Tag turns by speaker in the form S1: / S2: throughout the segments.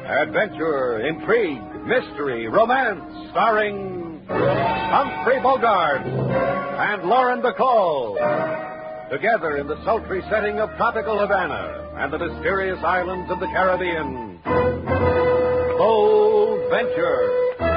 S1: Adventure, intrigue, mystery, romance, starring Humphrey Bogart and Lauren Bacall. Together in the sultry setting of tropical Havana and the mysterious islands of the Caribbean. Bold Venture.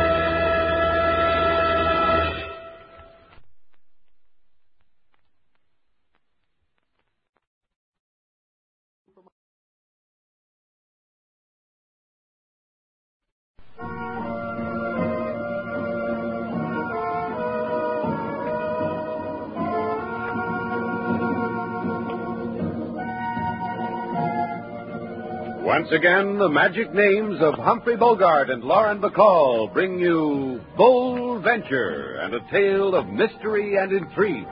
S1: Once again, the magic names of Humphrey Bogart and Lauren Bacall bring you Bold Venture and a tale of mystery and intrigue.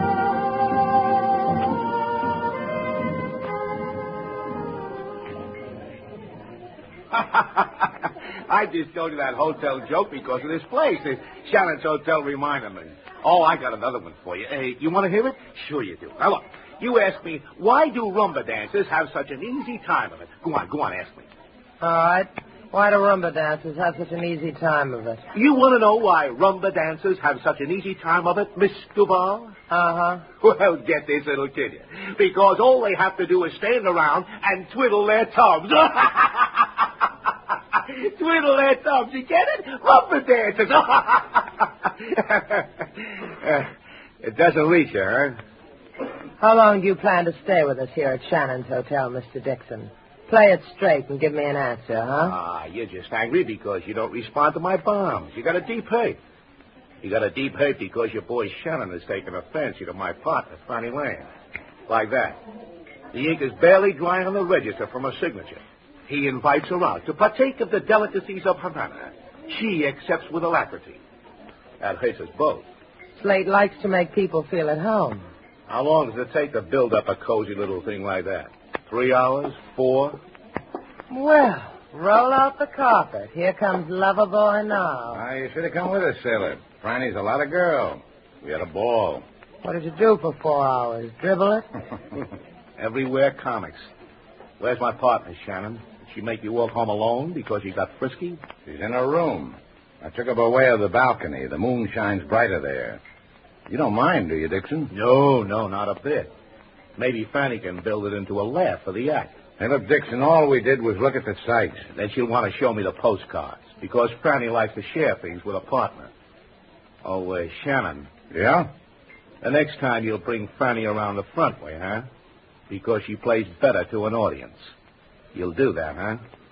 S2: I just told you that hotel joke because of this place. Shannon's Hotel reminded me. Oh, I got another one for you. Hey, you want to hear it? Sure you do. Now, look. You ask me, why do rumba dancers have such an easy time of it? Go on, ask me.
S3: All right. Why do rumba dancers have such an easy time of it?
S2: You want to know why rumba dancers have such an easy time of it, Miss Duval?
S3: Uh-huh.
S2: Well, get this, it'll kill you. Because all they have to do is stand around and twiddle their thumbs. Twiddle their thumbs, you get it? Rumba dancers. It doesn't reach you, huh?
S3: How long do you plan to stay with us here at Shannon's Hotel, Mr. Dixon? Play it straight and give me an answer, huh?
S2: You're just angry because you don't respond to my bombs. You got a deep hurt. You got a deep hurt because your boy Shannon has taken a fancy to my partner, Fanny Lane. Like that. The ink is barely dry on the register from her signature. He invites her out to partake of the delicacies of Havana. She accepts with alacrity. That hurts us both.
S3: Slate likes to make people feel at home.
S2: How long does it take to build up a cozy little thing like that? 3 hours? 4?
S3: Well, roll out the carpet. Here comes Loverboy now.
S4: You should have come with us, sailor. Franny's a lot of girl. We had a ball.
S3: What did you do for 4 hours? Dribble it?
S2: Everywhere comics. Where's my partner, Shannon? Did she make you walk home alone because you got frisky?
S4: She's in her room. I took her by way of the balcony. The moon shines brighter there. You don't mind, do you, Dixon?
S2: No, not a bit. Maybe Fanny can build it into a laugh for the act.
S4: Hey, look, Dixon, all we did was look at the sights.
S2: Then she'll want to show me the postcards, because Fanny likes to share things with a partner. Oh, Shannon.
S4: Yeah?
S2: The next time you'll bring Fanny around the front way, huh? Because she plays better to an audience. You'll do that, huh?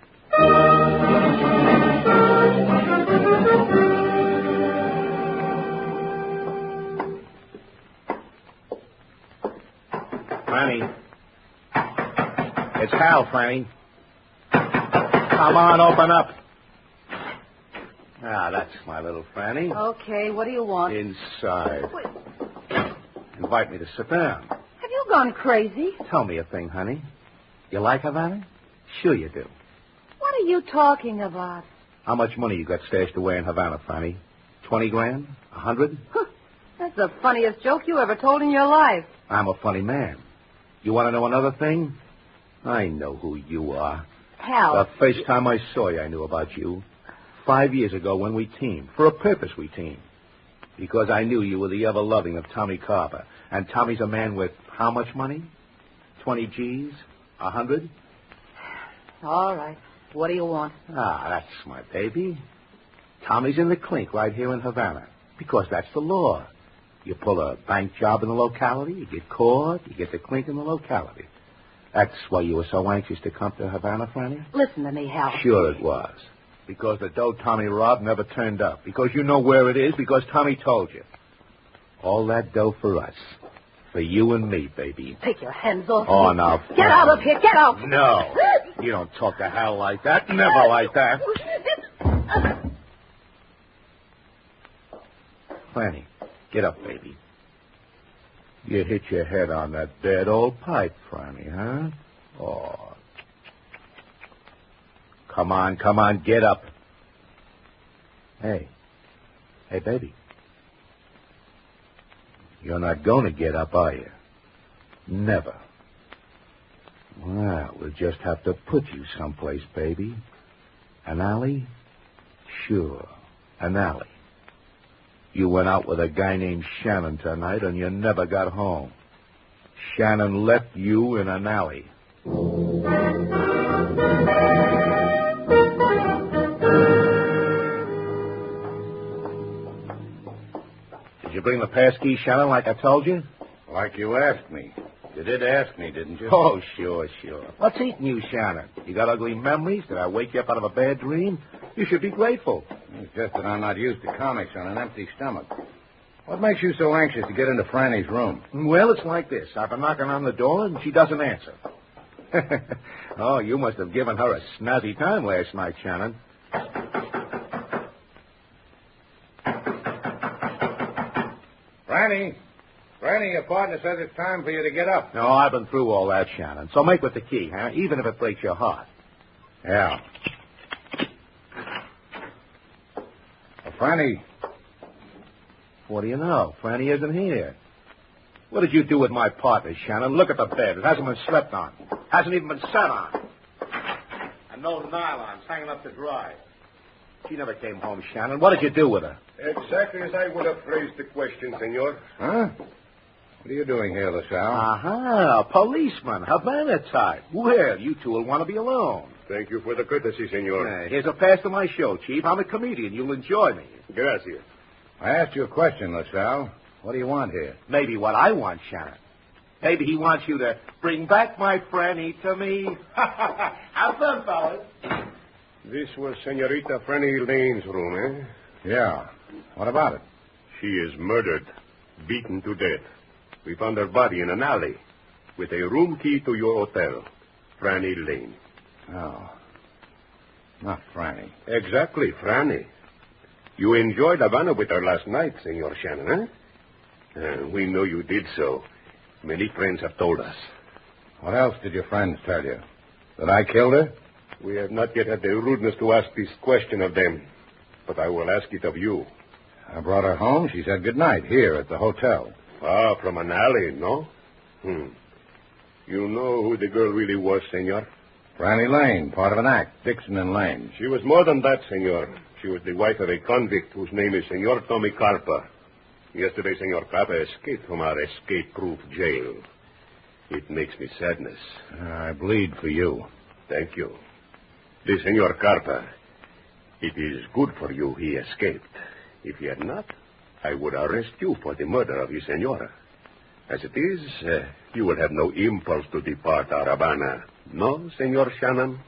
S2: Fanny. It's Hal, Fanny. Come on, open up. That's my little Fanny.
S5: Okay, what do you want?
S2: Inside. Invite me to sit down.
S5: Have you gone crazy?
S2: Tell me a thing, honey. You like Havana? Sure you do.
S5: What are you talking about?
S2: How much money you got stashed away in Havana, Fanny? 20 grand? 100?
S5: That's the funniest joke you ever told in your life.
S2: I'm a funny man. You want to know another thing? I know who you are.
S5: Hal.
S2: The first time I saw you, I knew about you. 5 years ago when we teamed. For a purpose we teamed. Because I knew you were the ever-loving of Tommy Carver. And Tommy's a man with how much money? 20 G's? 100?
S5: All right. What do you want?
S2: That's my baby. Tommy's in the clink right here in Havana. Because that's the law. You pull a bank job in the locality, you get caught, you get the clink in the locality. That's why you were so anxious to come to Havana, Franny?
S5: Listen to me, Hal.
S2: Sure it was. Because the dough Tommy robbed never turned up. Because you know where it is. Because Tommy told you. All that dough for us. For you and me, baby.
S5: Take your hands off
S2: Oh,
S5: me.
S2: now.
S5: Get out of here. Get out.
S2: No. You don't talk to Hal like that. Never like that. Franny, get up, baby. You hit your head on that dead old pipe, Franny, huh? Oh. Come on, get up. Hey, baby. You're not going to get up, are you? Never. Well, we'll just have to put you someplace, baby. An alley? Sure, an alley. You went out with a guy named Shannon tonight, and you never got home. Shannon left you in an alley. Did you bring the passkey, Shannon, like I told you?
S4: Like you asked me. You did ask me, didn't you?
S2: Oh, sure. What's eating you, Shannon? You got ugly memories? Did I wake you up out of a bad dream? You should be grateful.
S4: It's just that I'm not used to comics on an empty stomach. What makes you so anxious to get into Franny's room?
S2: Well, it's like this. I've been knocking on the door, and she doesn't answer. Oh, you must have given her a snazzy time last night, Shannon.
S4: Franny, your partner says it's time for you to get up.
S2: No, I've been through all that, Shannon. So make with the key, huh? Even if it breaks your heart.
S4: Yeah. Well, Franny.
S2: What do you know? Franny isn't here. What did you do with my partner, Shannon? Look at the bed. It hasn't been slept on. Hasn't even been sat on. And no nylons hanging up to dry. She never came home, Shannon. What did you do with her?
S6: Exactly as I would have phrased the question, senor.
S4: Huh? What are you doing here, LaSalle?
S2: Aha, policeman, Havana type. Well, you two will want to be alone.
S6: Thank you for the courtesy, senor.
S2: Here's a pass to my show, Chief. I'm a comedian. You'll enjoy me.
S6: Gracias.
S4: I asked you a question, LaSalle. What do you want here?
S2: Maybe what I want, Shannon. Maybe he wants you to bring back my Franny to me. Have fun, fellas.
S6: This was Senorita Franny Lane's room, eh?
S4: Yeah. What about it?
S6: She is murdered, beaten to death. We found her body in an alley with a room key to your hotel, Franny Lane.
S4: Oh. Not Franny.
S6: Exactly, Franny. You enjoyed Havana with her last night, Senor Shannon, eh? We know you did so. Many friends have told us.
S4: What else did your friends tell you? That I killed her?
S6: We have not yet had the rudeness to ask this question of them, but I will ask it of you.
S4: I brought her home. She said good night here at the hotel.
S6: Ah, from an alley, no? You know who the girl really was, senor?
S4: Franny Lane, part of an act, Dixon and Lane.
S6: She was more than that, senor. She was the wife of a convict whose name is Senor Tommy Carpa. Yesterday, Senor Carpa escaped from our escape-proof jail. It makes me sadness.
S4: I bleed for you.
S6: Thank you. The Senor Carpa, it is good for you he escaped. If he had not, I would arrest you for the murder of your senora. As it is, you will have no impulse to depart our Havana. No, Senor Shannon?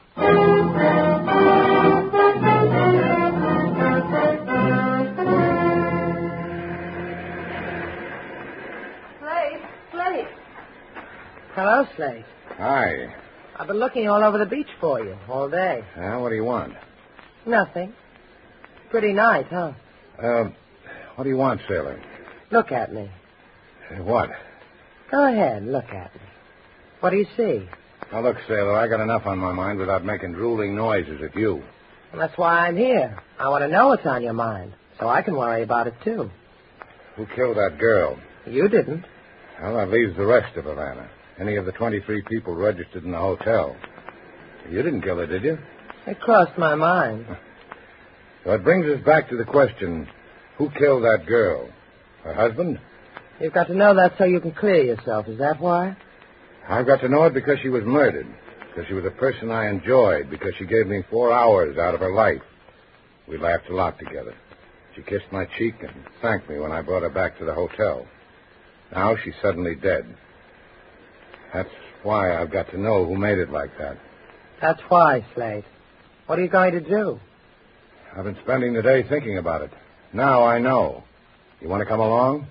S5: Slate.
S3: Hello, Slate.
S4: Hi.
S3: I've been looking all over the beach for you all day.
S4: What do you want?
S3: Nothing. Pretty night, huh?
S4: What do you want, sailor?
S3: Look at me.
S4: What?
S3: Go ahead, look at me. What do you see?
S4: Now, look, sailor, I got enough on my mind without making drooling noises at you.
S3: And that's why I'm here. I want to know what's on your mind, so I can worry about it, too.
S4: Who killed that girl?
S3: You didn't.
S4: Well, that leaves the rest of Havana. Any of the 23 people registered in the hotel. You didn't kill her, did you?
S3: It crossed my mind.
S4: So it brings us back to the question, who killed that girl? Her husband?
S3: You've got to know that so you can clear yourself. Is that why?
S4: I've got to know it because she was murdered. Because she was a person I enjoyed. Because she gave me 4 hours out of her life. We laughed a lot together. She kissed my cheek and thanked me when I brought her back to the hotel. Now she's suddenly dead. That's why I've got to know who made it like that.
S3: That's why, Slate. What are you going to do?
S4: I've been spending the day thinking about it. Now I know. You want to come along?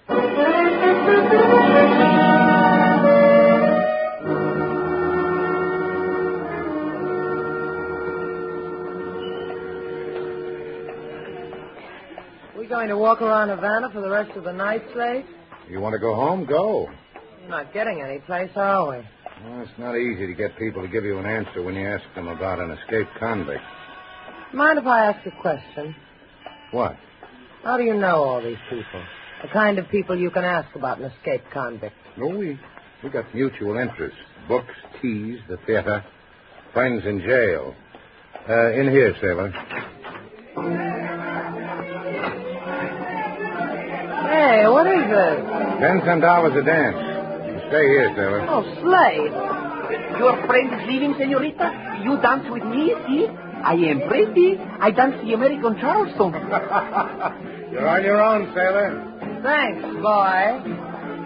S3: We going to walk around Havana for the rest of the night, Slate?
S4: You want to go home? Go.
S3: We're not getting any place, are we?
S4: Well, it's not easy to get people to give you an answer when you ask them about an escaped convict.
S3: Mind if I ask a question?
S4: What?
S3: How do you know all these people? The kind of people you can ask about an escaped convict.
S4: No, we got mutual interests. Books, teas, the theater, friends in jail. In here, sailor.
S3: Hey, what is this?
S4: $10 a dance. You stay here, sailor.
S3: Oh, Slade.
S7: Your friend is leaving, senorita? You dance with me, see? I am pretty. I dance the American Charleston.
S4: You're on your own, sailor.
S3: Thanks, boy.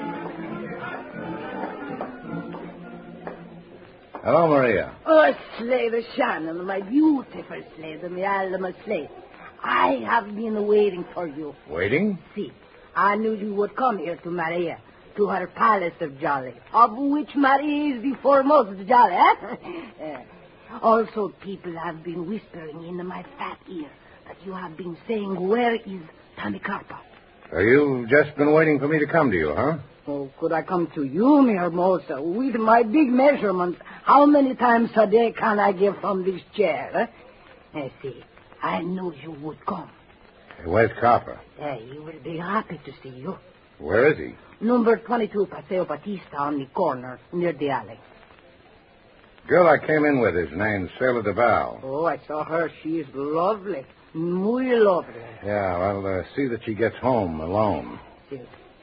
S4: Hello, Maria.
S8: Oh, Slade Shannon, my beautiful Slade, my alma Slade. I have been waiting for you.
S4: Waiting?
S8: See, I knew you would come here to Maria, to her palace of Jolly, of which Maria is the foremost Jolly, eh? Also, people have been whispering in my fat ear that you have been saying, where is Tommy Carpa?
S4: So you've just been waiting for me to come to you, huh?
S8: Oh, could I come to you, mi hermosa, with my big measurements? How many times a day can I give from this chair, eh? See, I knew you would come.
S4: Hey, where's Copper?
S8: He will be happy to see you.
S4: Where is he?
S8: Number 22, Paseo Batista, on the corner, near the alley.
S4: Girl I came in with is named Sailor DeVal.
S8: Oh, I saw her. She is lovely. Muy lovely.
S4: Yeah, well, see that she gets home alone.
S8: See.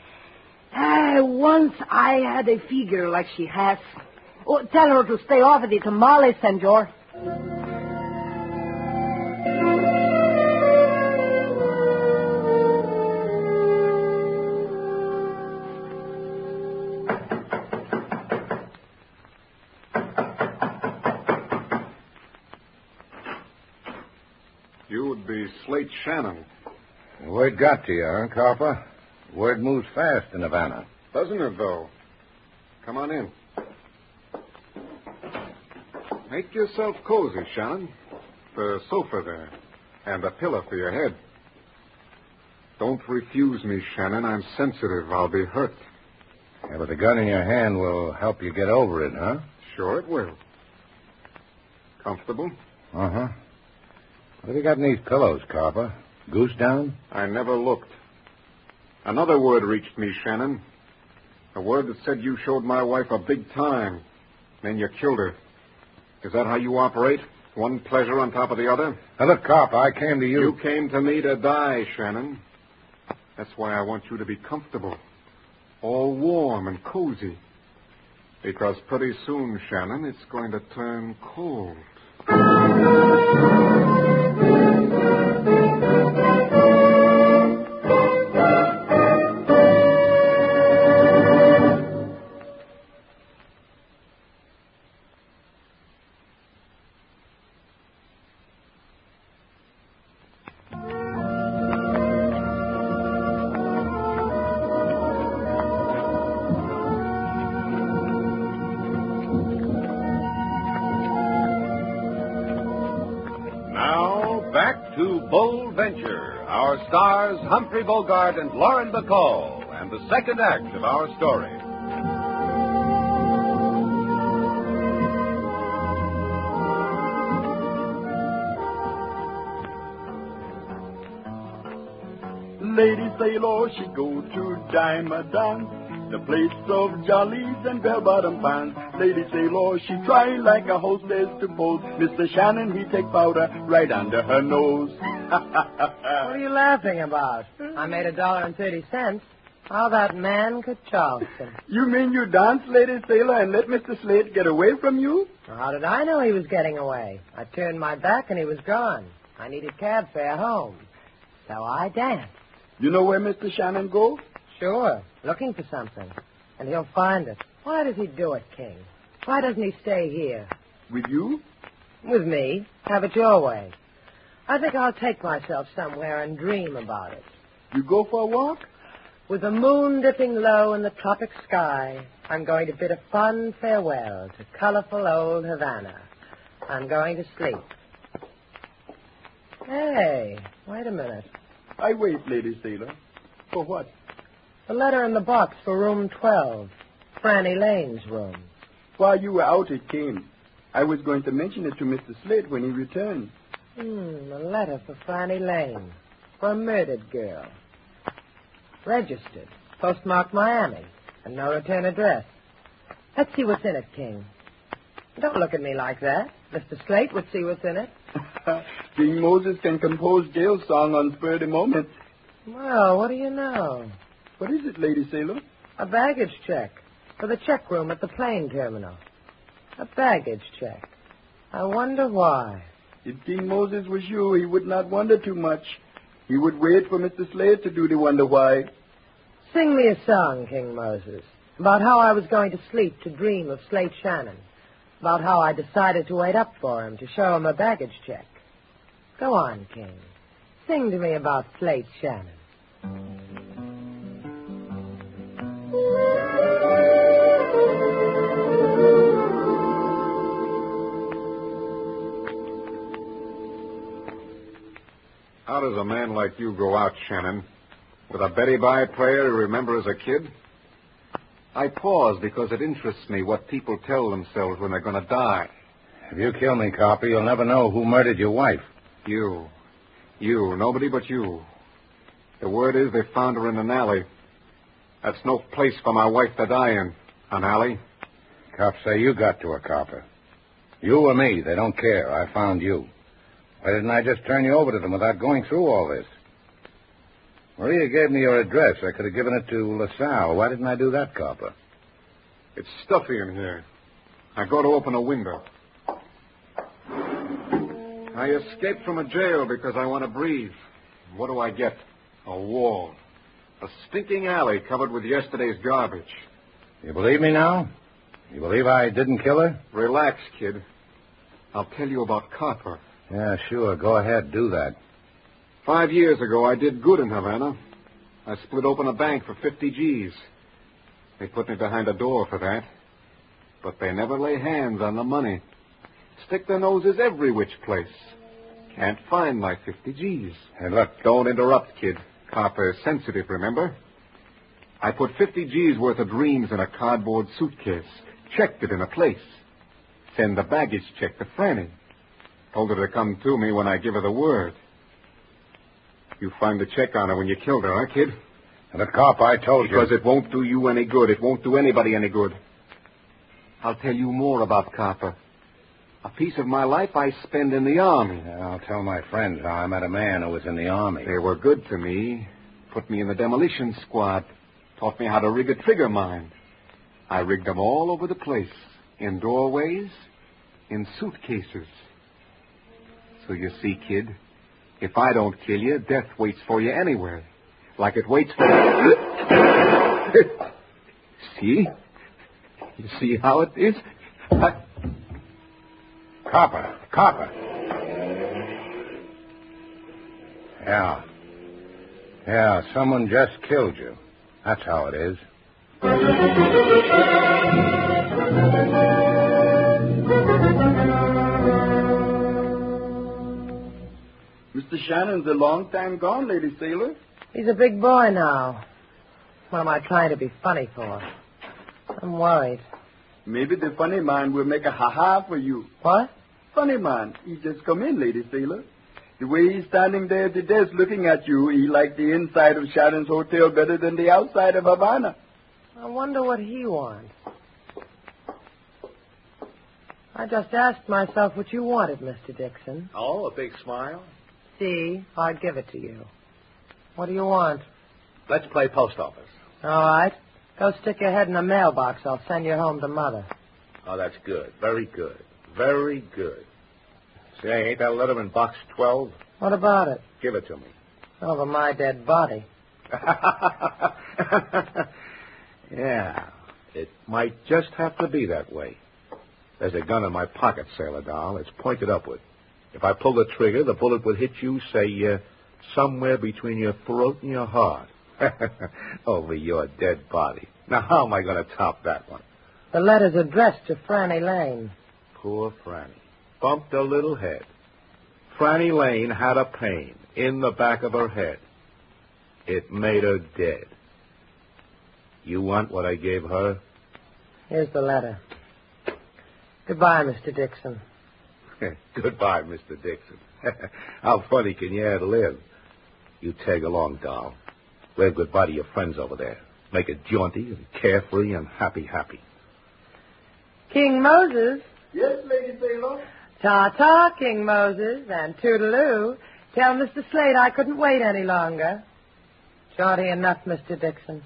S8: Once I had a figure like she has. Oh, tell her to stay off of the tamales, senor.
S1: You would be Slate Shannon.
S4: Word got to you, huh, Copper? Word moves fast in Havana.
S1: Doesn't it, though? Come on in. Make yourself cozy, Shannon. The sofa there. And a pillow for your head. Don't refuse me, Shannon. I'm sensitive. I'll be hurt.
S4: Yeah, but the gun in your hand will help you get over it, huh?
S1: Sure it will. Comfortable?
S4: Uh-huh. What have you got in these pillows, Copper? Goose down?
S1: I never looked. Another word reached me, Shannon. A word that said you showed my wife a big time. Then you killed her. Is that how you operate? One pleasure on top of the other?
S4: Now, look, Copper, I came to you...
S1: You came to me to die, Shannon. That's why I want you to be comfortable. All warm and cozy. Because pretty soon, Shannon, it's going to turn cold. Back to Bold Venture, our stars Humphrey Bogart and Lauren Bacall, and the second act of our story.
S9: Lady Sailor, she go to Diamond, the place of jollies and bell-bottom pants. Lady Sailor, she try like a hostess to pose. Mr. Shannon, he take powder right under her nose.
S3: What are you laughing about? I made $1.30. How about Mancoot Charleston?
S9: You mean you danced, Lady Sailor, and let Mr. Slade get away from you?
S3: Well, how did I know he was getting away? I turned my back and he was gone. I needed cab fare home. So I danced.
S9: You know where Mr. Shannon goes?
S3: Sure, looking for something. And he'll find it. Why does he do it, King? Why doesn't he stay here?
S9: With you?
S3: With me. Have it your way. I think I'll take myself somewhere and dream about it.
S9: You go for a walk?
S3: With the moon dipping low in the tropic sky, I'm going to bid a fond farewell to colorful old Havana. I'm going to sleep. Hey, wait a minute.
S9: I wait, Lady Sailor. For what?
S3: The letter in the box for room 12. Franny Lane's room.
S9: While you were out, it came. I was going to mention it to Mr. Slade when he returned.
S3: A letter for Franny Lane. For a murdered girl. Registered. Postmarked Miami. And no return address. Let's see what's in it, King. Don't look at me like that. Mr. Slate would see what's in it.
S9: King Moses can compose jail song on spur of the moment.
S3: Well, what do you know?
S9: What is it, Lady Sailor?
S3: A baggage check for the check room at the plane terminal. A baggage check. I wonder why.
S9: If King Moses was you, he would not wonder too much. He would wait for Mr. Slade to do the wonder why.
S3: Sing me a song, King Moses, about how I was going to sleep to dream of Slate Shannon, about how I decided to wait up for him to show him a baggage check. Go on, King. Sing to me about Slate Shannon.
S4: How does a man like you go out, Shannon? With a Betty Bye player you remember as a kid? I pause because it interests me what people tell themselves when they're going to die.
S2: If you kill me, Copper, you'll never know who murdered your wife.
S4: You. Nobody but you. The word is they found her in an alley. That's no place for my wife to die in, an alley.
S2: Cops say you got to her, Copper. You or me, they don't care. I found you. Why didn't I just turn you over to them without going through all this? Maria gave me your address. I could have given it to LaSalle. Why didn't I do that, Copper?
S4: It's stuffy in here. I go to open a window. I escaped from a jail because I want to breathe. What do I get? A wall. A stinking alley covered with yesterday's garbage.
S2: You believe me now? You believe I didn't kill her?
S4: Relax, kid. I'll tell you about Copper.
S2: Yeah, sure. Go ahead. Do that.
S4: 5 years ago, I did good in Havana. I split open a bank for 50 G's. They put me behind a door for that. But they never lay hands on the money. Stick their noses every which place. Can't find my 50 G's.
S2: Hey, look.
S4: Don't interrupt, kid. Copper's sensitive, remember? I put 50 G's worth of dreams in a cardboard suitcase. Checked it in a place. Send the baggage check to Franny. Told her to come to me when I give her the word. You find the check on her when you killed her, huh, kid?
S2: And the cop, I told you.
S4: Because it won't do you any good. It won't do anybody any good. I'll tell you more about Copper. A piece of my life I spend in the Army.
S2: Yeah, I'll tell my friends how I met a man who was in the Army.
S4: They were good to me. Put me in the demolition squad. Taught me how to rig a trigger mine. I rigged them all over the place. In doorways. In suitcases. So you see, kid, if I don't kill you, death waits for you anywhere. Like it waits for... See? You see how it is?
S2: Copper. Yeah, someone just killed you. That's how it is.
S9: Mr. Shannon's a long time gone, Lady Sailor.
S3: He's a big boy now. What am I trying to be funny for? I'm worried.
S9: Maybe the funny man will make a ha-ha for you.
S3: What?
S9: Funny man. He just come in, Lady Sailor. The way he's standing there at the desk looking at you, he liked the inside of Shannon's hotel better than the outside of Havana.
S3: I wonder what he wants. I just asked myself what you wanted, Mr. Dixon.
S2: Oh, a big smile?
S3: See, I'd give it to you. What do you want?
S2: Let's play post office.
S3: All right. Go stick your head in a mailbox. I'll send you home to Mother.
S2: Oh, that's good. Very good. Very good. Say, ain't that letter in box 12?
S3: What about it?
S2: Give it to me.
S3: Over my dead body.
S2: Yeah. It might just have to be that way. There's a gun in my pocket, Sailor Doll. It's pointed upward. If I pull the trigger, the bullet would hit you, say, somewhere between your throat and your heart. Over your dead body. Now, how am I going to top that one?
S3: The letter's addressed to Franny Lane.
S2: Poor Franny. Bumped a little head. Franny Lane had a pain in the back of her head. It made her dead. You want what I gave her?
S3: Here's the letter. Goodbye, Mr. Dixon.
S2: Goodbye, Mr. Dixon. How funny can you ad-lib? You tag along, doll. Wave goodbye to your friends over there. Make it jaunty and carefree and happy.
S3: King Moses.
S9: Yes, Lady Sailor.
S3: Ta-ta, King Moses, and toodaloo. Tell Mr. Slade I couldn't wait any longer. Shorty enough, Mr. Dixon.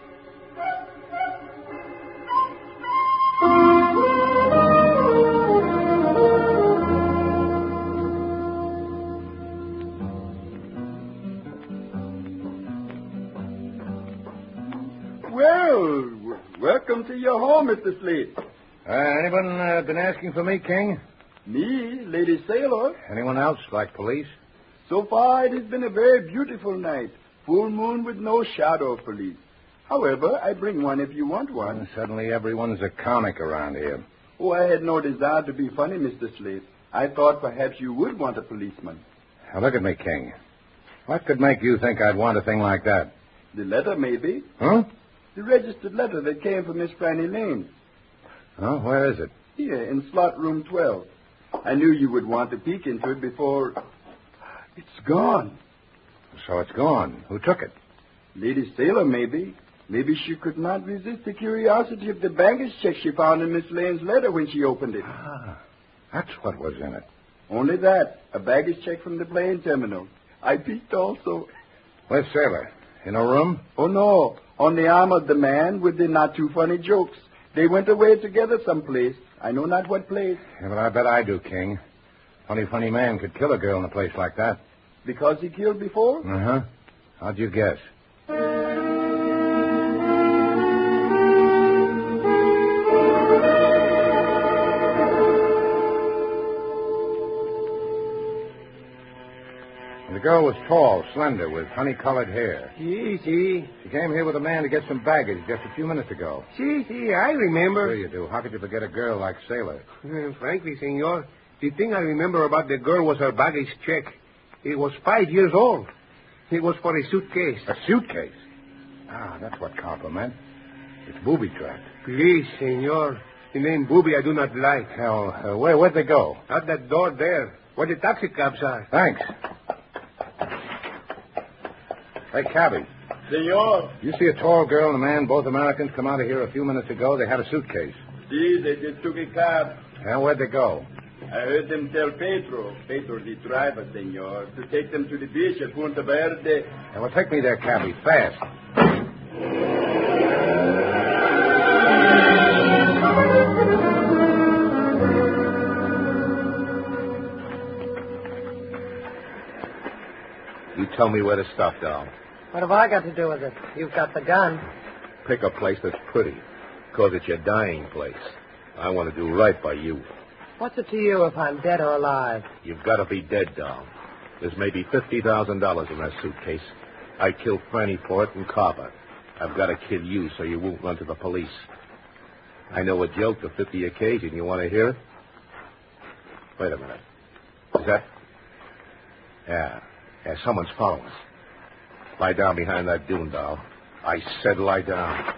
S9: Well, welcome to your home, Mr. Slade.
S4: Anyone been asking for me, King?
S9: Me, Lady Sailor.
S4: Anyone else, like police?
S9: So far, it has been a very beautiful night. Full moon with no shadow of police. However, I bring one if you want one.
S4: Suddenly everyone's a comic around here.
S9: Oh, I had no desire to be funny, Mr. Slade. I thought perhaps you would want a policeman.
S4: Now, look at me, King. What could make you think I'd want a thing like that?
S9: The letter, maybe.
S4: Huh?
S9: The registered letter that came from Miss Franny Lane.
S4: Oh, where is it?
S9: Here, in slot room 12. I knew you would want to peek into it before... It's gone.
S4: So it's gone. Who took it?
S9: Lady Sailor, maybe. Maybe she could not resist the curiosity of the baggage check she found in Miss Lane's letter when she opened it.
S4: Ah, that's what was in it.
S9: Only that. A baggage check from the plane terminal. I peeked also.
S4: Where's Sailor? In a room?
S9: Oh, no. On the arm of the man with the not-too-funny jokes. They went away together someplace. I know not what place.
S4: Yeah, but I bet I do, King. Funny man could kill a girl in a place like that.
S9: Because he killed before?
S4: Uh-huh. How'd you guess? The girl was tall, slender, with honey-colored hair.
S10: Si.
S4: She came here with a man to get some baggage just a few minutes ago.
S10: Si, I remember.
S4: Sure you do. How could you forget a girl like Sailor?
S10: Frankly, senor, the thing I remember about the girl was her baggage check. It was 5 years old. It was for a suitcase.
S4: A suitcase? Ah, that's what Copper meant. It's booby-trapped.
S10: Please, senor. The name booby I do not like.
S4: Hell, where'd they go?
S10: Out that door there, where the taxi cabs are.
S4: Thanks. Hey, cabby.
S9: Senor.
S4: You see a tall girl and a man, both Americans, come out of here a few minutes ago. They had a suitcase.
S9: See, they just took a cab.
S4: And where'd they go?
S9: I heard them tell Pedro the driver, senor, to take them to the beach at Punta Verde.
S4: Well, take me there, cabby, fast.
S2: You tell me where to stop, doll.
S3: What have I got to do with it? You've got the gun.
S2: Pick a place that's pretty, because it's your dying place. I want to do right by you.
S3: What's it to you if I'm dead or alive?
S2: You've got to be dead, doll. There's maybe $50,000 in that suitcase. I killed Franny for it and Carver. I've got to kill you so you won't run to the police. I know a joke to fit the occasion. You want to hear it? Wait a minute. Is that... Yeah, someone's following us. Lie down behind that dune, doll. I said lie down.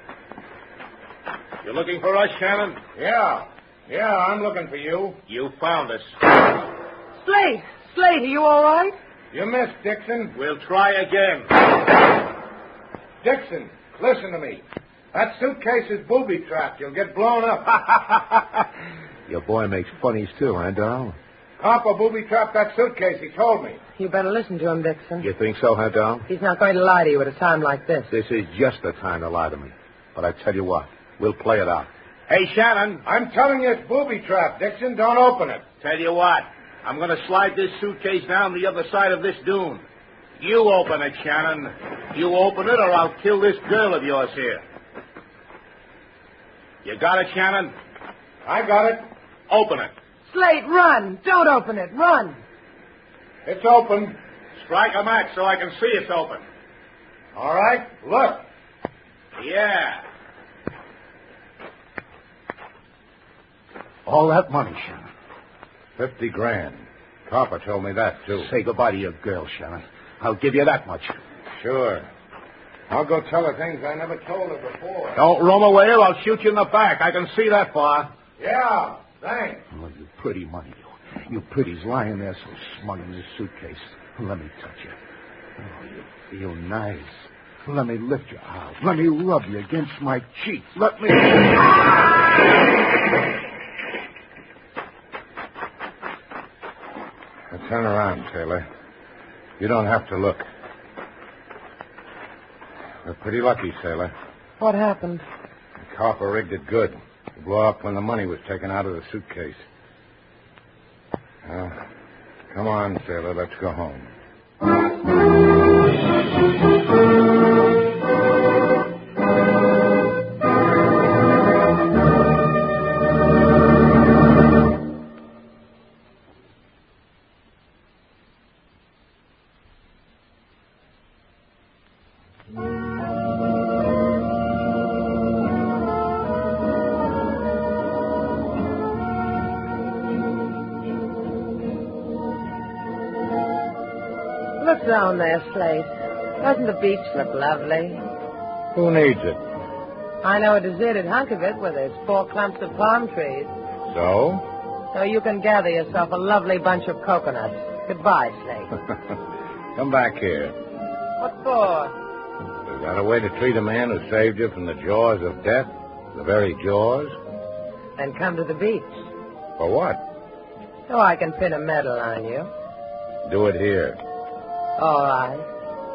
S1: You looking for us, Shannon?
S4: Yeah, I'm looking for you.
S1: You found us.
S3: Slade, are you all right?
S4: You missed, Dixon.
S1: We'll try again.
S4: Dixon, listen to me. That suitcase is booby-trapped. You'll get blown up.
S2: Your boy makes funnies, too, huh, doll?
S4: Copper booby-trapped that suitcase, he told me.
S3: You better listen to him, Dixon.
S2: You think so, huh, doll?
S3: He's not going to lie to you at a time like this.
S2: This is just the time to lie to me. But I tell you what, we'll play it out.
S1: Hey, Shannon.
S4: I'm telling you it's booby-trapped, Dixon. Don't open it.
S1: Tell you what, I'm going to slide this suitcase down the other side of this dune. You open it, Shannon. You open it or I'll kill this girl of yours here. You got it, Shannon?
S4: I got it.
S1: Open it.
S3: Slade, run. Don't open it. Run.
S4: It's open.
S1: Strike a match so I can see it's open.
S4: All right, look.
S1: Yeah.
S2: All that money, Shannon.
S4: 50 grand. Copper told me that, too.
S2: Say goodbye to your girl, Shannon. I'll give you that much.
S4: Sure. I'll go tell her things I never told her before.
S1: Don't roam away or I'll shoot you in the back. I can see that far.
S4: Yeah, thanks.
S2: Oh, you pretty money, you. You pretty's lying there so smug in this suitcase. Let me touch you. Oh, you feel nice. Let me lift you out. Let me rub you against my cheek. Let me...
S4: Turn around, Taylor. You don't have to look. We're pretty lucky, Sailor.
S3: What happened?
S4: The copper rigged it good. It blew up when the money was taken out of the suitcase. Come on, Sailor. Let's go home.
S3: Look down there, Slate. Doesn't the beach look lovely?
S4: Who needs it?
S3: I know a deserted hunk of it where there's 4 clumps of palm trees.
S4: So?
S3: So you can gather yourself a lovely bunch of coconuts. Goodbye, Slate.
S4: Come back here.
S3: What for?
S4: Is that a way to treat a man who saved you from the jaws of death? The very jaws?
S3: Then come to the beach.
S4: For what?
S3: So I can pin a medal on you.
S4: Do it here.
S3: All right.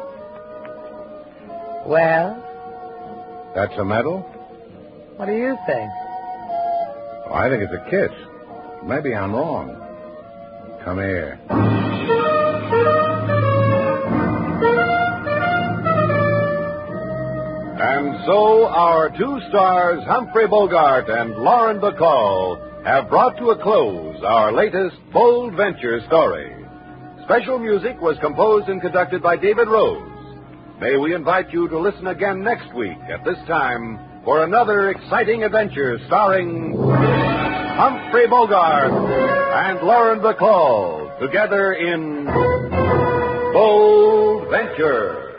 S3: Well?
S4: That's a medal?
S3: What do you think?
S4: Well, I think it's a kiss. Maybe I'm wrong. Come here.
S1: And so our 2 stars, Humphrey Bogart and Lauren Bacall, have brought to a close our latest Bold Venture story. Special music was composed and conducted by David Rose. May we invite you to listen again next week at this time for another exciting adventure starring Humphrey Bogart and Lauren Bacall together in Bold Venture.